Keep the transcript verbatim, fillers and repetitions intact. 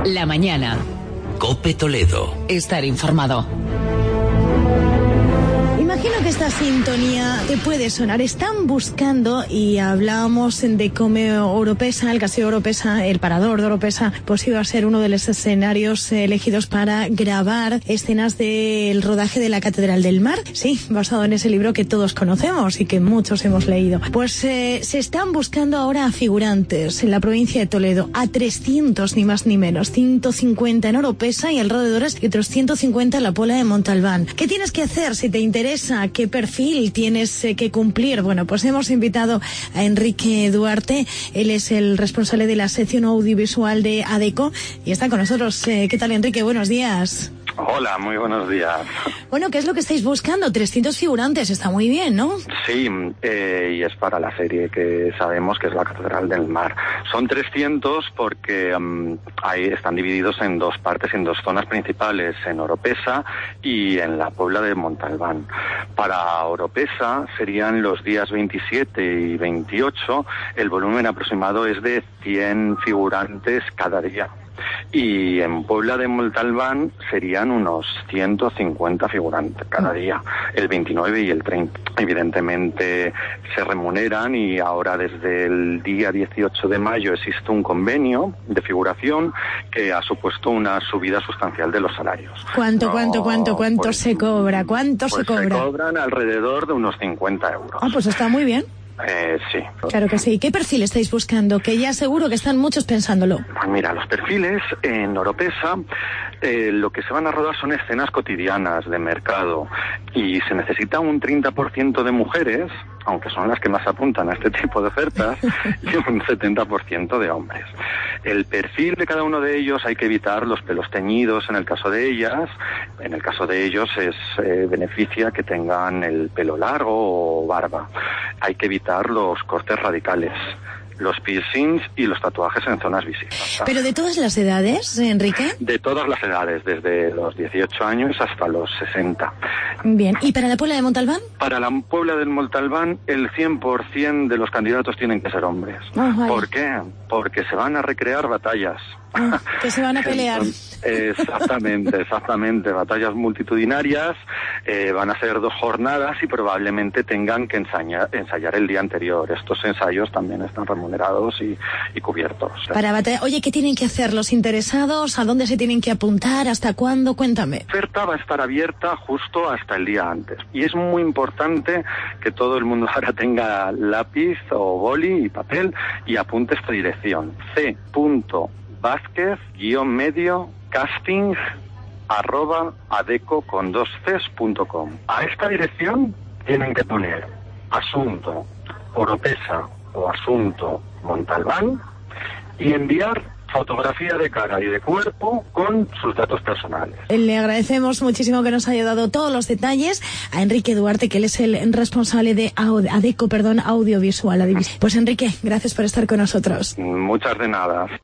La mañana. COPE Toledo. Estar informado. Imagino que esta sintonía te puede sonar. Están buscando, y hablábamos de cómo Oropesa, el castillo de Oropesa, el parador de Oropesa, pues iba a ser uno de los escenarios elegidos para grabar escenas del rodaje de la Catedral del Mar. Sí, basado en ese libro que todos conocemos y que muchos hemos leído. Pues eh, se están buscando ahora a figurantes en la provincia de Toledo, a trescientos ni más ni menos, ciento cincuenta en Oropesa y alrededores y otros ciento cincuenta en la Puebla de Montalbán. ¿Qué tienes que hacer si te interesa? ¿Qué perfil tienes eh, que cumplir? Bueno, pues hemos invitado a Enrique Duarte. Él es el responsable de la sección audiovisual de ADECO y está con nosotros. Eh, ¿Qué tal, Enrique? Buenos días. Hola, muy buenos días. Bueno, ¿qué es lo que estáis buscando? trescientos figurantes, está muy bien, ¿no? Sí, eh, y es para la serie que sabemos que es la Catedral del Mar. Son trescientos porque um, ahí están divididos en dos partes, en dos zonas principales, en Oropesa y en la Puebla de Montalbán. Para Oropesa serían los días veintisiete y veintiocho, el volumen aproximado es de cien figurantes cada día. Y en Puebla de Montalbán serían unos ciento cincuenta figurantes cada día, el veintinueve y el treinta. Evidentemente se remuneran y ahora desde el día dieciocho de mayo existe un convenio de figuración que ha supuesto una subida sustancial de los salarios. ¿Cuánto, no, cuánto, cuánto, cuánto pues, se cobra? ¿Cuánto pues se cobra? Se cobran alrededor de unos cincuenta euros. Ah, pues está muy bien. Eh, sí. Claro que sí. ¿Qué perfil estáis buscando? Que ya seguro que están muchos pensándolo. Pues mira, los perfiles en Oropesa, eh, lo que se van a rodar son escenas cotidianas de mercado y se necesita un treinta por ciento de mujeres, aunque son las que más apuntan a este tipo de ofertas, y un setenta por ciento de hombres. El perfil de cada uno de ellos hay que evitar los pelos teñidos en el caso de ellas. En el caso de ellos es eh, beneficia que tengan el pelo largo o barba. Hay que evitar los cortes radicales, los piercings y los tatuajes en zonas visibles. ¿Pero de todas las edades, Enrique? De todas las edades, desde los dieciocho años hasta los sesenta. Bien, ¿y para la Puebla de Montalbán? Para la Puebla del Montalbán, el cien por ciento de los candidatos tienen que ser hombres. Oh, ¿Por qué? Porque se van a recrear batallas. Oh, que se van a pelear. Entonces, exactamente, exactamente. Batallas multitudinarias, eh, van a ser dos jornadas y probablemente tengan que ensayar, ensayar el día anterior. Estos ensayos también están remunerados y, y cubiertos. Para batalla. Oye, ¿qué tienen que hacer los interesados? ¿A dónde se tienen que apuntar? ¿Hasta cuándo? Cuéntame. La oferta va a estar abierta justo hasta el día antes. Y es muy importante que todo el mundo ahora tenga lápiz o boli y papel y apunte esta dirección. c. Vázquez, guión medio, casting, arroba, adeco con dos cs punto com. A esta dirección tienen que poner asunto Oropesa o asunto Montalbán y enviar fotografía de cara y de cuerpo con sus datos personales. Le agradecemos muchísimo que nos haya dado todos los detalles a Enrique Duarte, que él es el responsable de ADECO, perdón, audiovisual. Pues Enrique, gracias por estar con nosotros. Muchas de nada.